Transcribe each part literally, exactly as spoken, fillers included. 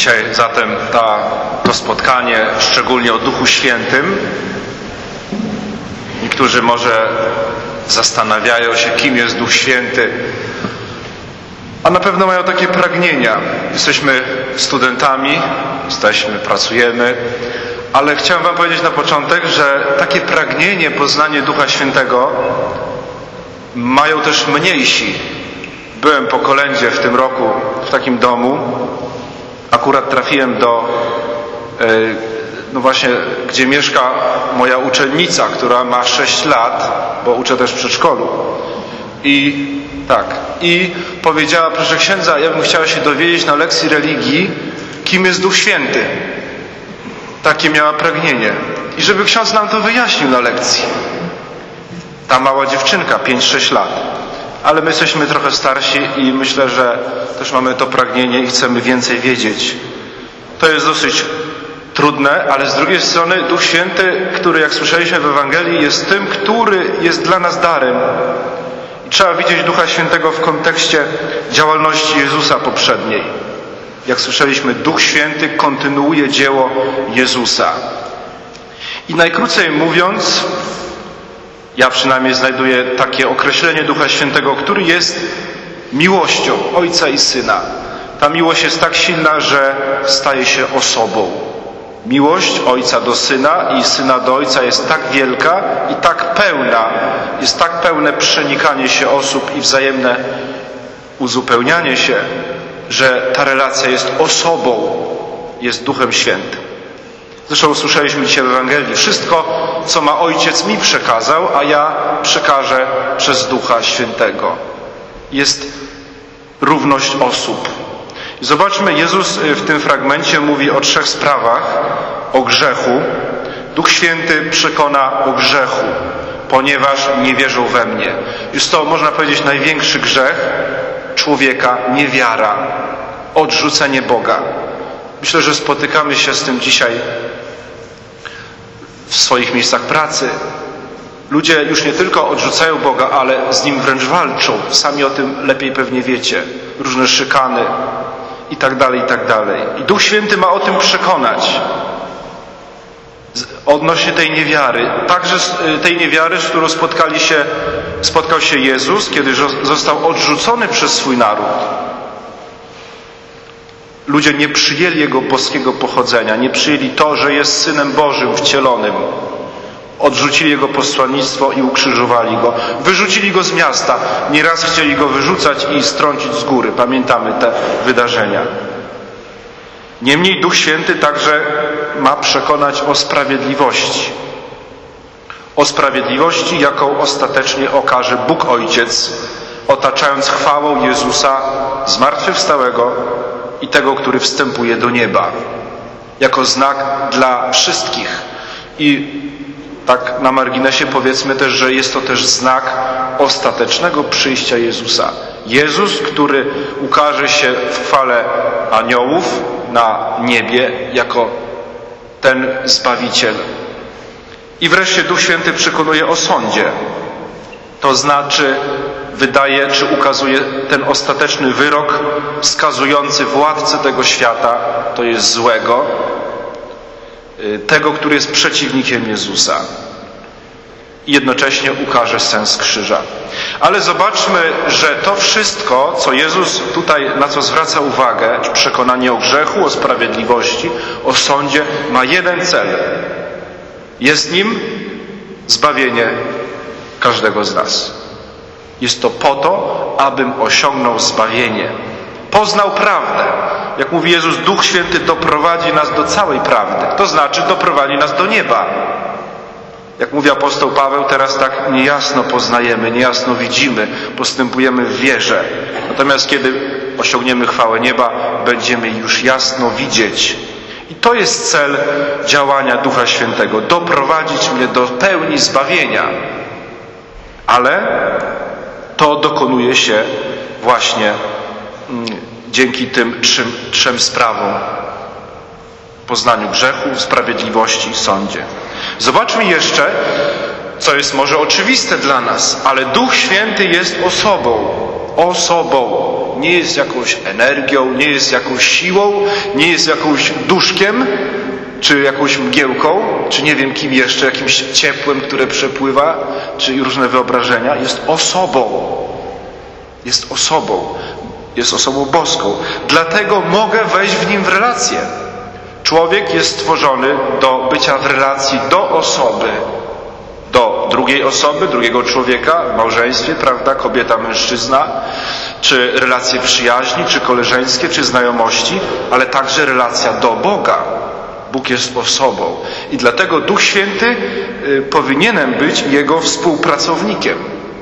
Dzisiaj zatem ta, to spotkanie szczególnie o Duchu Świętym. Niektórzy może zastanawiają się, kim jest Duch Święty, a na pewno mają takie pragnienia. Jesteśmy studentami, jesteśmy, pracujemy, ale chciałem wam powiedzieć na początek, że takie pragnienie, poznanie Ducha Świętego mają też mniejsi. Byłem po kolędzie w tym roku w takim domu. Akurat trafiłem do, no właśnie, gdzie mieszka moja uczennica, która ma sześć lat, bo uczę też w przedszkolu. I tak, i powiedziała: proszę księdza, ja bym chciała się dowiedzieć na lekcji religii, kim jest Duch Święty. Takie miała pragnienie. I żeby ksiądz nam to wyjaśnił na lekcji. Ta mała dziewczynka, pięć sześć lat. Ale my jesteśmy trochę starsi i myślę, że też mamy to pragnienie i chcemy więcej wiedzieć. To jest dosyć trudne, ale z drugiej strony Duch Święty, który, jak słyszeliśmy w Ewangelii, jest tym, który jest dla nas darem. I trzeba widzieć Ducha Świętego w kontekście działalności Jezusa poprzedniej. Jak słyszeliśmy, Duch Święty kontynuuje dzieło Jezusa. I najkrócej mówiąc, ja przynajmniej znajduję takie określenie Ducha Świętego, który jest miłością Ojca i Syna. Ta miłość jest tak silna, że staje się osobą. Miłość Ojca do Syna i Syna do Ojca jest tak wielka i tak pełna, jest tak pełne przenikanie się osób i wzajemne uzupełnianie się, że ta relacja jest osobą, jest Duchem Świętym. Zresztą usłyszeliśmy dzisiaj w Ewangelii: wszystko, co ma Ojciec, mi przekazał, a ja przekażę przez Ducha Świętego. Jest równość osób. I zobaczmy, Jezus w tym fragmencie mówi o trzech sprawach. O grzechu. Duch Święty przekona o grzechu, ponieważ nie wierzą we mnie. Jest to, można powiedzieć, największy grzech człowieka, niewiara, odrzucenie Boga. Myślę, że spotykamy się z tym dzisiaj w swoich miejscach pracy. Ludzie już nie tylko odrzucają Boga, ale z Nim wręcz walczą. Sami o tym lepiej pewnie wiecie. Różne szykany i tak dalej, i tak dalej. I Duch Święty ma o tym przekonać. Odnośnie tej niewiary. Także tej niewiary, z którą spotkali się, spotkał się Jezus, kiedy został odrzucony przez swój naród. Ludzie nie przyjęli Jego boskiego pochodzenia, nie przyjęli to, że jest Synem Bożym wcielonym. Odrzucili Jego posłannictwo i ukrzyżowali Go. Wyrzucili Go z miasta. Nieraz chcieli Go wyrzucać i strącić z góry. Pamiętamy te wydarzenia. Niemniej Duch Święty także ma przekonać o sprawiedliwości. O sprawiedliwości, jaką ostatecznie okaże Bóg Ojciec, otaczając chwałą Jezusa zmartwychwstałego i tego, który wstępuje do nieba. Jako znak dla wszystkich. I tak na marginesie powiedzmy też, że jest to też znak ostatecznego przyjścia Jezusa. Jezus, który ukaże się w chwale aniołów na niebie jako ten Zbawiciel. I wreszcie Duch Święty przekonuje o sądzie. To znaczy wydaje, czy ukazuje ten ostateczny wyrok skazujący władcę tego świata, to jest złego, tego, który jest przeciwnikiem Jezusa. I jednocześnie ukaże sens krzyża. Ale zobaczmy, że to wszystko, co Jezus tutaj, na co zwraca uwagę, przekonanie o grzechu, o sprawiedliwości, o sądzie, ma jeden cel. Jest nim zbawienie każdego z nas. Jest to po to, abym osiągnął zbawienie. Poznał prawdę. Jak mówi Jezus, Duch Święty doprowadzi nas do całej prawdy. To znaczy doprowadzi nas do nieba. Jak mówi apostoł Paweł, teraz tak niejasno poznajemy, niejasno widzimy, postępujemy w wierze. Natomiast kiedy osiągniemy chwałę nieba, będziemy już jasno widzieć. I to jest cel działania Ducha Świętego. Doprowadzić mnie do pełni zbawienia. Ale to dokonuje się właśnie dzięki tym trzem, trzem sprawom. Poznaniu grzechu, sprawiedliwości i sądzie. Zobaczmy jeszcze, co jest może oczywiste dla nas, ale Duch Święty jest osobą. Osobą. nie jest jakąś energią, nie jest jakąś siłą, nie jest jakąś duszkiem, czy jakąś mgiełką, czy nie wiem kim jeszcze, jakimś ciepłem, które przepływa, czy różne wyobrażenia. Jest osobą. Jest osobą. Jest osobą boską. Dlatego mogę wejść w nim w relację. Człowiek jest stworzony do bycia w relacji do osoby, do drugiej osoby, drugiego człowieka w małżeństwie, prawda, kobieta, mężczyzna, czy relacje przyjaźni, czy koleżeńskie, czy znajomości, ale także relacja do Boga. Bóg jest osobą i dlatego Duch Święty y, powinienem być Jego współpracownikiem.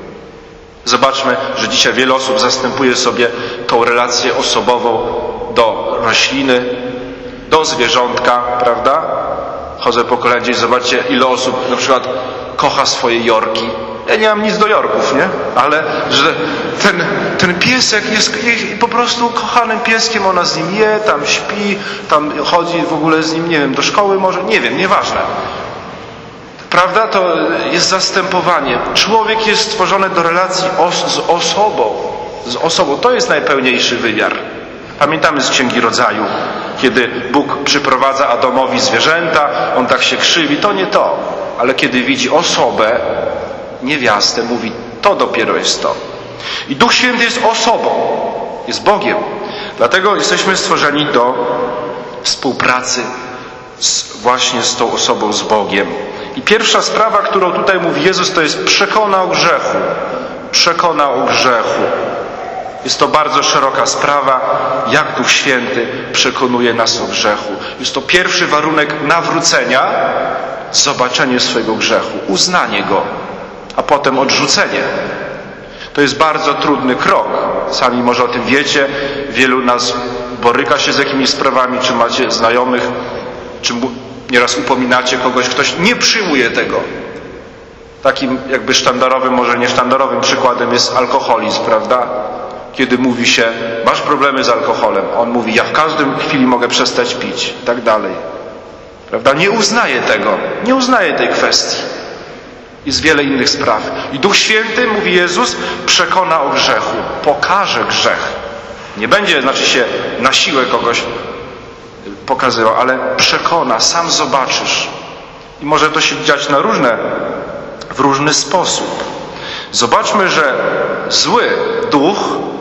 Zobaczmy, że dzisiaj wiele osób zastępuje sobie tą relację osobową do rośliny, do zwierzątka, prawda? Chodzę po kolędzie i zobaczcie, ile osób na przykład kocha swoje jorki. Ja nie mam nic do jorków, nie? Ale że ten, ten piesek jest po prostu kochanym pieskiem, ona z nim je, tam śpi, tam chodzi w ogóle z nim, nie wiem, do szkoły może, nie wiem, nieważne. Prawda? To jest zastępowanie. Człowiek jest stworzony do relacji os- z osobą. Z osobą. To jest najpełniejszy wymiar. Pamiętamy z Księgi Rodzaju, kiedy Bóg przyprowadza Adamowi zwierzęta, on tak się krzywi, to nie to. Ale kiedy widzi osobę, niewiastę, mówi, to dopiero jest to. I Duch Święty jest osobą, jest Bogiem. Dlatego jesteśmy stworzeni do współpracy z, właśnie z tą osobą, z Bogiem. I pierwsza sprawa, którą tutaj mówi Jezus, to jest przekona o grzechu. Przekona o grzechu. Jest to bardzo szeroka sprawa, jak Duch Święty przekonuje nas o grzechu. Jest to pierwszy warunek nawrócenia, zobaczenie swojego grzechu, uznanie go, a potem odrzucenie. To jest bardzo trudny krok. Sami może o tym wiecie. Wielu nas boryka się z jakimiś sprawami, czy macie znajomych, czy nieraz upominacie kogoś, ktoś nie przyjmuje tego. Takim jakby sztandarowym, może nie sztandarowym przykładem jest alkoholizm, prawda? Kiedy mówi się, masz problemy z alkoholem. On mówi, ja w każdym chwili mogę przestać pić i tak dalej. Prawda? Nie uznaje tego. Nie uznaje tej kwestii. Jest wiele innych spraw. I Duch Święty, mówi Jezus, przekona o grzechu. Pokaże grzech. Nie będzie, znaczy się, na siłę kogoś pokazywał, ale przekona, sam zobaczysz. I może to się dziać na różne, w różny sposób. Zobaczmy, że zły duch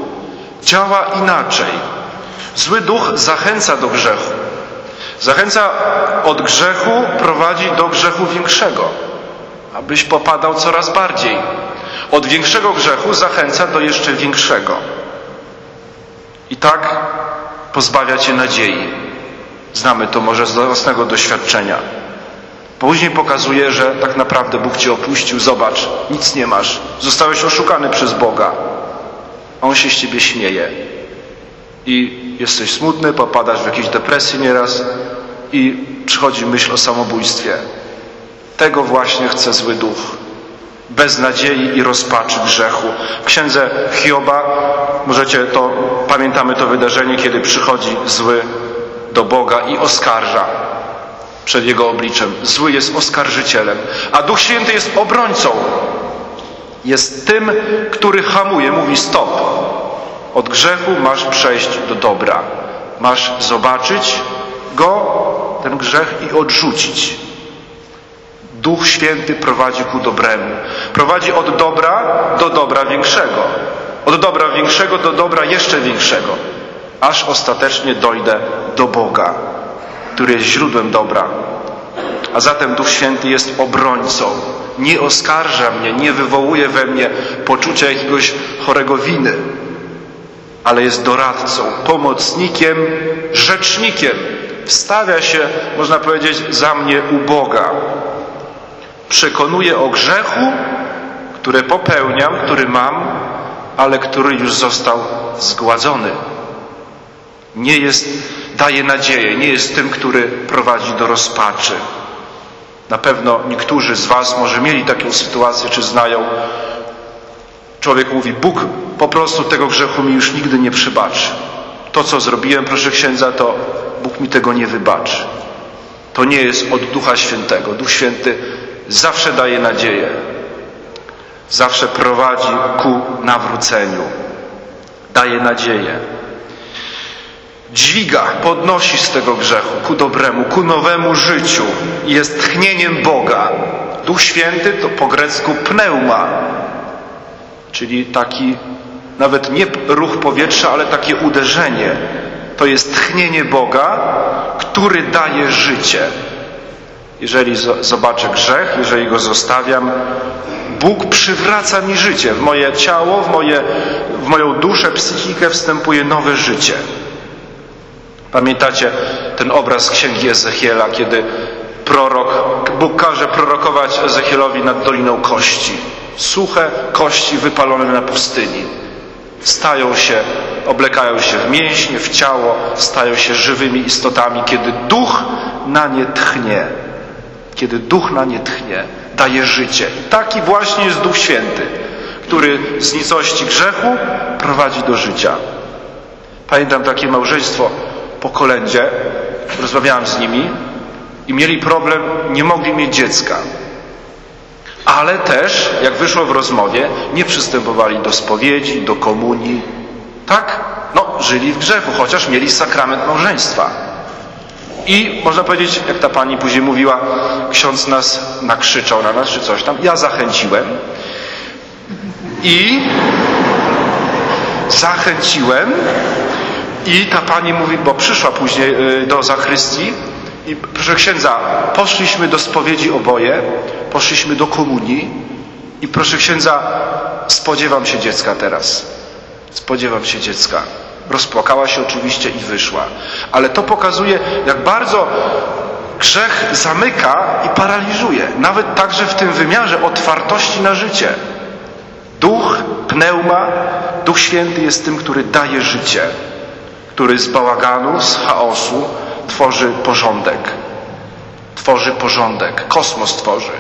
działa inaczej. Zły duch zachęca do grzechu. Zachęca od grzechu, prowadzi do grzechu większego, abyś popadał coraz bardziej. Od większego grzechu zachęca do jeszcze większego. I tak pozbawia cię nadziei. Znamy to może z własnego doświadczenia. Później pokazuje, że tak naprawdę Bóg cię opuścił. Zobacz, nic nie masz. Zostałeś oszukany przez Boga. On się z ciebie śmieje. I jesteś smutny, popadasz w jakieś depresje nieraz i przychodzi myśl o samobójstwie. Tego właśnie chce zły duch. Bez nadziei i rozpaczy grzechu. W księdze Hioba, możecie to, pamiętamy to wydarzenie, kiedy przychodzi zły do Boga i oskarża przed Jego obliczem. Zły jest oskarżycielem, a Duch Święty jest obrońcą. Jest tym, który hamuje, mówi stop. Od grzechu masz przejść do dobra. Masz zobaczyć go, ten grzech, i odrzucić. Duch Święty prowadzi ku dobremu. Prowadzi od dobra do dobra większego. Od dobra większego do dobra jeszcze większego. Aż ostatecznie dojdę do Boga, który jest źródłem dobra. A zatem Duch Święty jest obrońcą. Nie oskarża mnie, nie wywołuje we mnie poczucia jakiegoś chorego winy, ale jest doradcą, pomocnikiem, rzecznikiem. Wstawia się, można powiedzieć, za mnie u Boga. Przekonuje o grzechu, który popełniam, który mam, ale który już został zgładzony. Nie jest, daje nadzieję, nie jest tym, który prowadzi do rozpaczy. Na pewno niektórzy z was może mieli taką sytuację, czy znają. Człowiek mówi, Bóg po prostu tego grzechu mi już nigdy nie przebaczy. To, co zrobiłem, proszę księdza, to Bóg mi tego nie wybaczy. To nie jest od Ducha Świętego. Duch Święty zawsze daje nadzieję. Zawsze prowadzi ku nawróceniu. daje nadzieję. Dźwiga, podnosi z tego grzechu ku dobremu, ku nowemu życiu. Jest tchnieniem Boga. Duch Święty to po grecku pneuma, czyli taki nawet nie ruch powietrza, ale takie uderzenie. To jest tchnienie Boga, który daje życie. Jeżeli zobaczę grzech, jeżeli go zostawiam, Bóg przywraca mi życie. W moje ciało, w, moje, w moją duszę, psychikę wstępuje nowe życie. Pamiętacie ten obraz księgi Ezechiela, kiedy prorok, Bóg każe prorokować Ezechielowi nad Doliną Kości. Suche kości wypalone na pustyni. Stają się, oblekają się w mięśnie, w ciało, stają się żywymi istotami, kiedy duch na nie tchnie. Kiedy duch na nie tchnie, daje życie. I taki właśnie jest Duch Święty, który z nicości grzechu prowadzi do życia. Pamiętam takie małżeństwo po kolędzie, rozmawiałem z nimi i mieli problem, nie mogli mieć dziecka. Ale też, jak wyszło w rozmowie, nie przystępowali do spowiedzi, do komunii. Tak? No, żyli w grzechu, chociaż mieli sakrament małżeństwa. I można powiedzieć, jak ta pani później mówiła, ksiądz nas nakrzyczał na nas, czy coś tam. Ja zachęciłem. I zachęciłem. I ta pani mówi, bo przyszła później do zachrystii i proszę księdza, poszliśmy do spowiedzi oboje, poszliśmy do komunii i proszę księdza, spodziewam się dziecka teraz. Spodziewam się dziecka. Rozpłakała się oczywiście i wyszła. Ale to pokazuje, jak bardzo grzech zamyka i paraliżuje. Nawet także w tym wymiarze otwartości na życie. Duch, pneuma, Duch Święty jest tym, który daje życie. Który z bałaganu, z chaosu tworzy porządek. Tworzy porządek. Kosmos tworzy.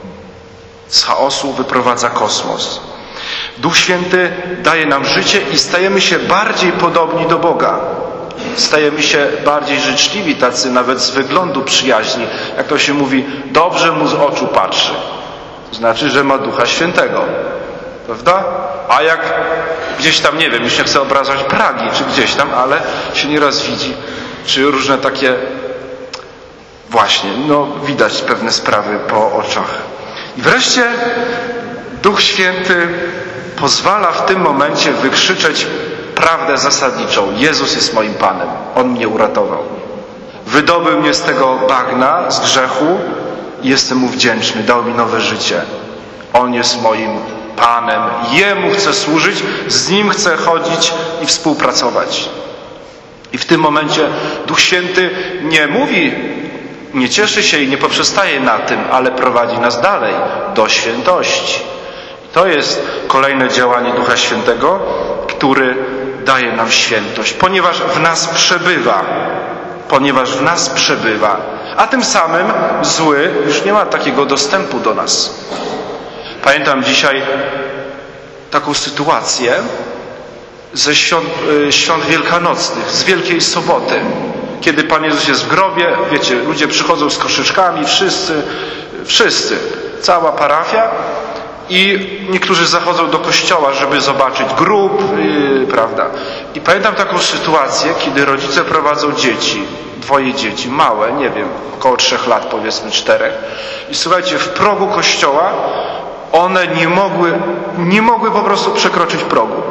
Z chaosu wyprowadza kosmos. Duch Święty daje nam życie i stajemy się bardziej podobni do Boga. Stajemy się bardziej życzliwi, tacy nawet z wyglądu przyjaźni. Jak to się mówi, dobrze mu z oczu patrzy. To znaczy, że ma Ducha Świętego. Prawda? A jak gdzieś tam, nie wiem, już nie chcę obrażać Pragi, czy gdzieś tam, ale się nieraz widzi, czy różne takie właśnie, no widać pewne sprawy po oczach. I wreszcie Duch Święty pozwala w tym momencie wykrzyczeć prawdę zasadniczą. Jezus jest moim Panem. On mnie uratował. Wydobył mnie z tego bagna, z grzechu i jestem Mu wdzięczny. Dał mi nowe życie. On jest moim Panem. Jemu chcę służyć, z Nim chcę chodzić i współpracować. I w tym momencie Duch Święty nie mówi, nie cieszy się i nie poprzestaje na tym, ale prowadzi nas dalej do świętości. To jest kolejne działanie Ducha Świętego, który daje nam świętość, ponieważ w nas przebywa. Ponieważ w nas przebywa. A tym samym zły już nie ma takiego dostępu do nas. Pamiętam dzisiaj taką sytuację ze świąt, świąt wielkanocnych, z Wielkiej Soboty. Kiedy Pan Jezus jest w grobie, wiecie, ludzie przychodzą z koszyczkami, wszyscy, wszyscy, cała parafia i niektórzy zachodzą do kościoła, żeby zobaczyć grób, yy, prawda. I pamiętam taką sytuację, kiedy rodzice prowadzą dzieci, dwoje dzieci, małe, nie wiem, około trzech lat, powiedzmy czterech. I słuchajcie, w progu kościoła one nie mogły, nie mogły po prostu przekroczyć progu.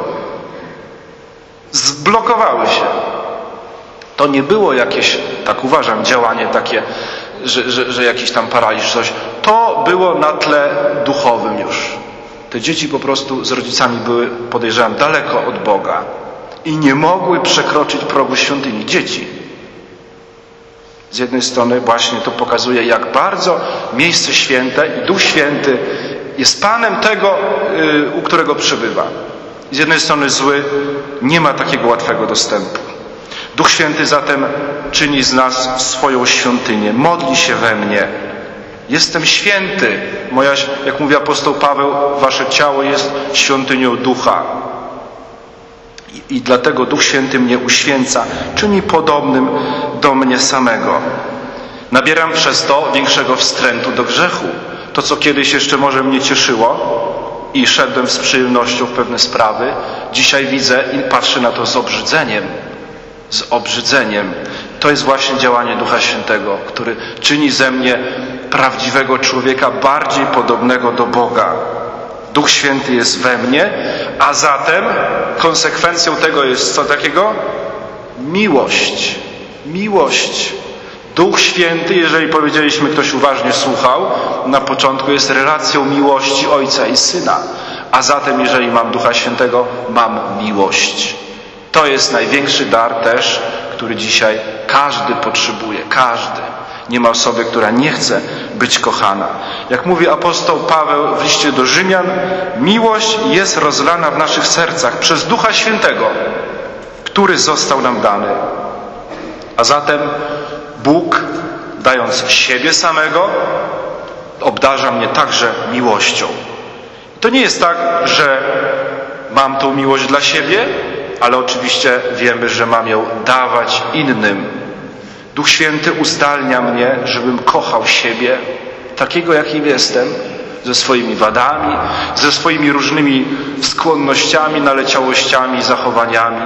Zblokowały się. To nie było jakieś, tak uważam, działanie takie, że, że, że jakiś tam paraliż, coś. To było na tle duchowym już. Te dzieci po prostu z rodzicami były, podejrzewam, daleko od Boga. I nie mogły przekroczyć progu świątyni. Dzieci. Z jednej strony właśnie to pokazuje, jak bardzo miejsce święte i Duch Święty jest Panem tego, u którego przebywa. Z jednej strony zły nie ma takiego łatwego dostępu. Duch Święty zatem czyni z nas swoją świątynię. Modli się we mnie. Jestem święty. Moja, jak mówi apostoł Paweł, wasze ciało jest świątynią Ducha. I, I dlatego Duch Święty mnie uświęca. Czyni podobnym do mnie samego. Nabieram przez to większego wstrętu do grzechu. To, co kiedyś jeszcze może mnie cieszyło, i szedłem z przyjemnością w pewne sprawy. Dzisiaj widzę i patrzę na to z obrzydzeniem. Z obrzydzeniem. To jest właśnie działanie Ducha Świętego, który czyni ze mnie prawdziwego człowieka, bardziej podobnego do Boga. Duch Święty jest we mnie, a zatem konsekwencją tego jest co takiego? Miłość. Miłość. Duch Święty, jeżeli powiedzieliśmy, ktoś uważnie słuchał, na początku jest relacją miłości Ojca i Syna. A zatem, jeżeli mam Ducha Świętego, mam miłość. To jest największy dar też, który dzisiaj każdy potrzebuje. Każdy. Nie ma osoby, która nie chce być kochana. Jak mówi apostoł Paweł w liście do Rzymian, miłość jest rozlana w naszych sercach przez Ducha Świętego, który został nam dany. A zatem Bóg, dając siebie samego, obdarza mnie także miłością. To nie jest tak, że mam tą miłość dla siebie, ale oczywiście wiemy, że mam ją dawać innym. Duch Święty uzdalnia mnie, żebym kochał siebie, takiego jakim jestem, ze swoimi wadami, ze swoimi różnymi skłonnościami, naleciałościami, zachowaniami.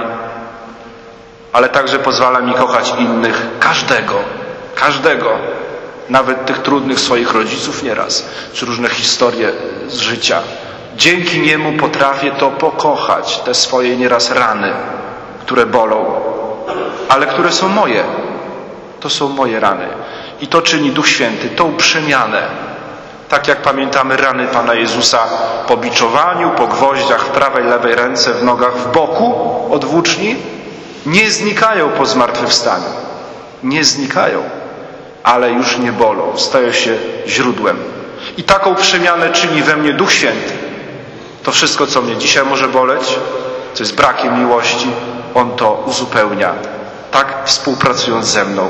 Ale także pozwala mi kochać innych, każdego, każdego, nawet tych trudnych swoich rodziców nieraz, czy różne historie z życia. Dzięki niemu potrafię to pokochać, te swoje nieraz rany, które bolą, ale które są moje. To są moje rany. I to czyni Duch Święty, tą przemianę. Tak jak pamiętamy rany Pana Jezusa po biczowaniu, po gwoździach w prawej, lewej ręce, w nogach, w boku od włóczni, nie znikają po zmartwychwstaniu. Nie znikają, ale już nie bolą. Stają się źródłem. I taką przemianę czyni we mnie Duch Święty. To wszystko, co mnie dzisiaj może boleć, co jest brakiem miłości, On to uzupełnia. Tak współpracując ze mną.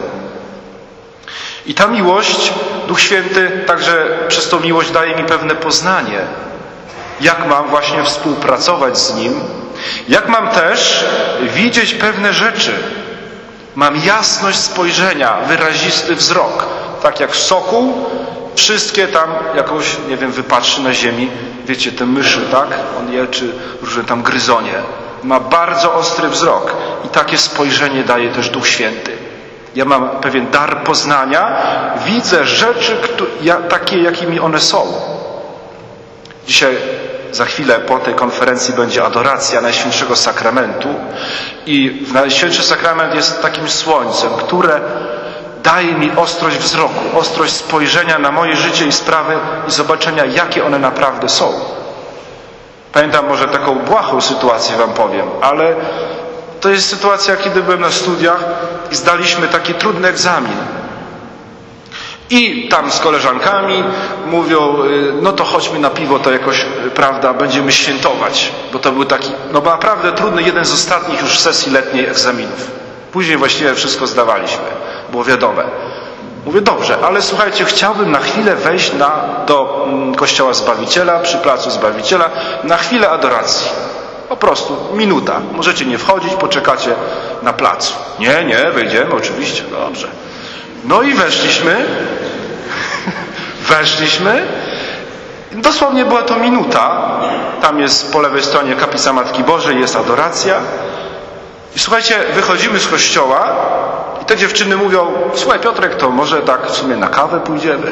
I ta miłość, Duch Święty także przez tą miłość daje mi pewne poznanie. Jak mam właśnie współpracować z Nim. Jak mam też widzieć pewne rzeczy. Mam jasność spojrzenia, wyrazisty wzrok. Tak jak sokół, wszystkie tam jakąś, nie wiem, wypatrzy na ziemi. Wiecie, te myszy, tak? On je, czy różne tam gryzonie. Ma bardzo ostry wzrok i takie spojrzenie daje też Duch Święty. Ja mam pewien dar poznania, widzę rzeczy takie, jakimi one są. Dzisiaj, za chwilę po tej konferencji będzie adoracja Najświętszego Sakramentu i Najświętszy Sakrament jest takim słońcem, które daje mi ostrość wzroku, ostrość spojrzenia na moje życie i sprawy i zobaczenia, jakie one naprawdę są. Pamiętam może taką błahą sytuację wam powiem, ale to jest sytuacja, kiedy byłem na studiach i zdaliśmy taki trudny egzamin. I tam z koleżankami mówią, no to chodźmy na piwo, to jakoś, prawda, będziemy świętować. Bo to był taki, no naprawdę trudny, jeden z ostatnich już sesji letniej egzaminów. Później właściwie wszystko zdawaliśmy, było wiadome. Mówię, dobrze, ale słuchajcie, chciałbym na chwilę wejść na, do Kościoła Zbawiciela, przy Placu Zbawiciela, na chwilę adoracji. Po prostu, minuta. Możecie nie wchodzić, poczekacie na placu. Nie, nie, wejdziemy, oczywiście, dobrze. No i weszliśmy, weszliśmy, dosłownie była to minuta, tam jest po lewej stronie kaplica Matki Bożej, jest adoracja. I słuchajcie, wychodzimy z kościoła i te dziewczyny mówią, słuchaj Piotrek, to może tak w sumie na kawę pójdziemy?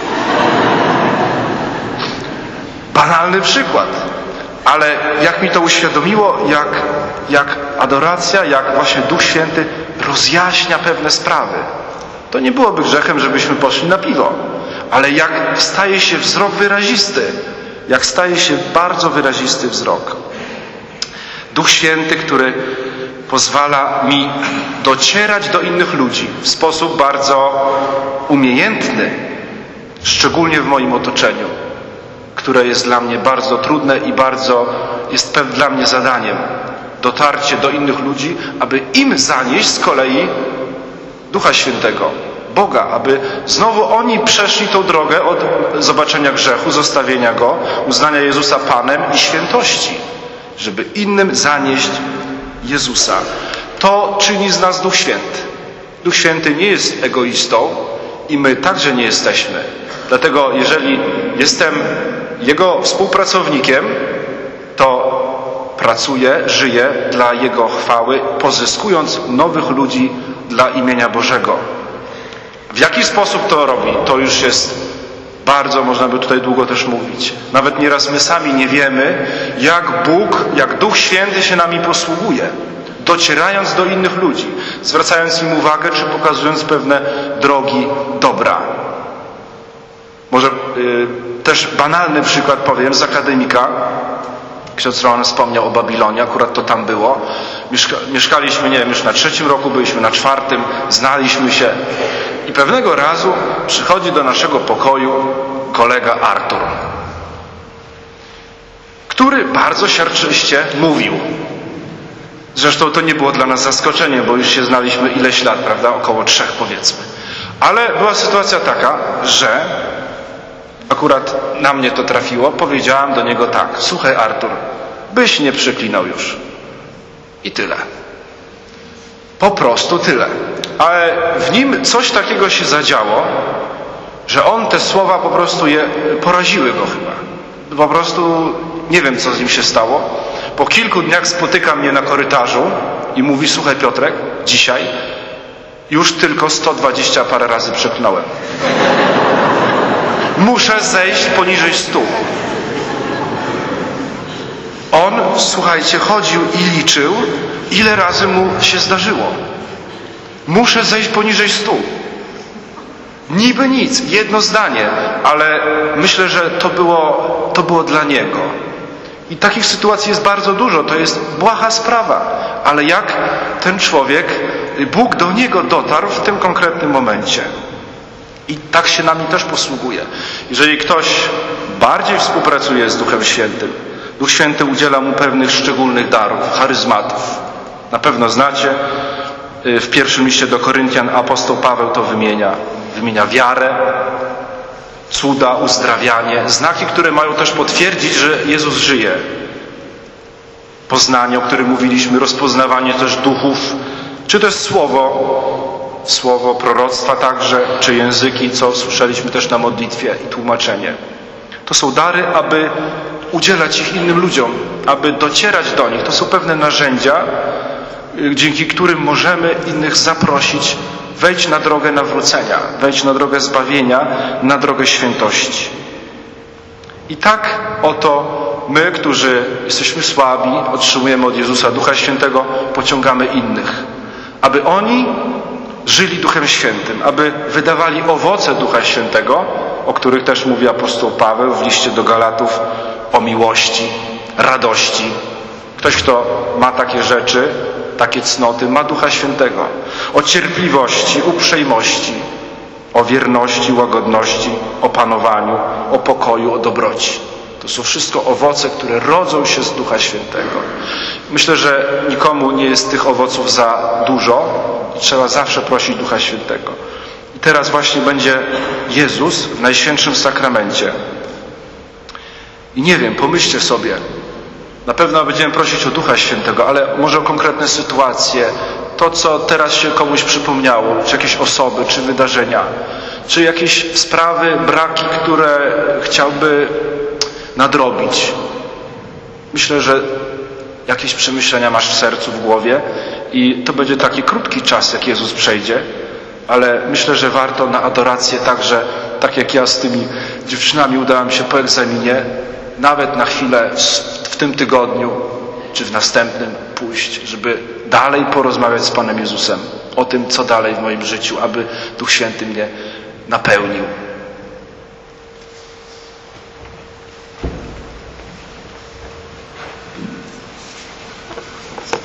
Banalny przykład. Ale jak mi to uświadomiło, jak, jak adoracja, jak właśnie Duch Święty rozjaśnia pewne sprawy. To nie byłoby grzechem, żebyśmy poszli na piwo. Ale jak staje się wzrok wyrazisty, jak staje się bardzo wyrazisty wzrok. Duch Święty, który pozwala mi docierać do innych ludzi w sposób bardzo umiejętny, szczególnie w moim otoczeniu, które jest dla mnie bardzo trudne i bardzo jest dla mnie zadaniem. Dotarcie do innych ludzi, aby im zanieść z kolei Ducha Świętego, Boga, aby znowu oni przeszli tą drogę od zobaczenia grzechu, zostawienia Go, uznania Jezusa Panem i świętości, żeby innym zanieść Jezusa. To czyni z nas Duch Święty. Duch Święty nie jest egoistą i my także nie jesteśmy. Dlatego jeżeli jestem jego współpracownikiem, to pracuje, żyje dla Jego chwały, pozyskując nowych ludzi dla imienia Bożego. W jaki sposób to robi? To już jest bardzo, można by tutaj długo też mówić. Nawet nieraz my sami nie wiemy, jak Bóg, jak Duch Święty się nami posługuje, docierając do innych ludzi, zwracając im uwagę, czy pokazując pewne drogi dobra. Może yy, też banalny przykład powiem z akademika. Ksiądz Roman wspomniał o Babilonie, akurat to tam było. Mieszka, mieszkaliśmy, nie wiem, już na trzecim roku, byliśmy na czwartym, znaliśmy się. I pewnego razu przychodzi do naszego pokoju kolega Artur, który bardzo siarczyście mówił. Zresztą to nie było dla nas zaskoczeniem, bo już się znaliśmy ileś lat, prawda? Około trzech powiedzmy. Ale była sytuacja taka, że akurat na mnie to trafiło, powiedziałam do niego tak: słuchaj Artur, byś nie przeklinał już. I tyle. Po prostu tyle. Ale w nim coś takiego się zadziało, że on te słowa po prostu je poraziły go chyba. Po prostu nie wiem, co z nim się stało. Po kilku dniach spotyka mnie na korytarzu i mówi: słuchaj Piotrek, dzisiaj już tylko sto dwadzieścia parę razy przeklinałem. Muszę zejść poniżej stu. On, słuchajcie, chodził i liczył, ile razy mu się zdarzyło. Muszę zejść poniżej stu. Niby nic, jedno zdanie, ale myślę, że to było, to było dla niego. I takich sytuacji jest bardzo dużo, to jest błaha sprawa. Ale jak ten człowiek, Bóg do niego dotarł w tym konkretnym momencie. I tak się nami też posługuje. Jeżeli ktoś bardziej współpracuje z Duchem Świętym, Duch Święty udziela mu pewnych szczególnych darów, charyzmatów. Na pewno znacie, w pierwszym liście do Koryntian apostoł Paweł to wymienia. Wymienia wiarę, cuda, uzdrawianie, znaki, które mają też potwierdzić, że Jezus żyje. Poznanie, o którym mówiliśmy, rozpoznawanie też duchów, czy też słowo, słowo proroctwa także, czy języki, co słyszeliśmy też na modlitwie i tłumaczenie. To są dary, aby udzielać ich innym ludziom, aby docierać do nich. To są pewne narzędzia, dzięki którym możemy innych zaprosić: wejdź na drogę nawrócenia, wejdź na drogę zbawienia, na drogę świętości. I tak oto my, którzy jesteśmy słabi, otrzymujemy od Jezusa Ducha Świętego, pociągamy innych, aby oni żyli Duchem Świętym, aby wydawali owoce Ducha Świętego, o których też mówi apostoł Paweł w liście do Galatów, o miłości, radości. Ktoś, kto ma takie rzeczy, takie cnoty, ma Ducha Świętego. O cierpliwości, uprzejmości, o wierności, łagodności, o panowaniu, o pokoju, o dobroci. To są wszystko owoce, które rodzą się z Ducha Świętego. Myślę, że nikomu nie jest tych owoców za dużo i trzeba zawsze prosić Ducha Świętego. I teraz właśnie będzie Jezus w Najświętszym Sakramencie. I nie wiem, pomyślcie sobie, na pewno będziemy prosić o Ducha Świętego, ale może o konkretne sytuacje, to co teraz się komuś przypomniało, czy jakieś osoby, czy wydarzenia, czy jakieś sprawy, braki, które chciałby nadrobić. Myślę, że jakieś przemyślenia masz w sercu, w głowie i to będzie taki krótki czas, jak Jezus przejdzie, ale myślę, że warto na adorację także, tak jak ja z tymi dziewczynami udałem się po egzaminie, nawet na chwilę w tym tygodniu, czy w następnym pójść, żeby dalej porozmawiać z Panem Jezusem o tym, co dalej w moim życiu, aby Duch Święty mnie napełnił.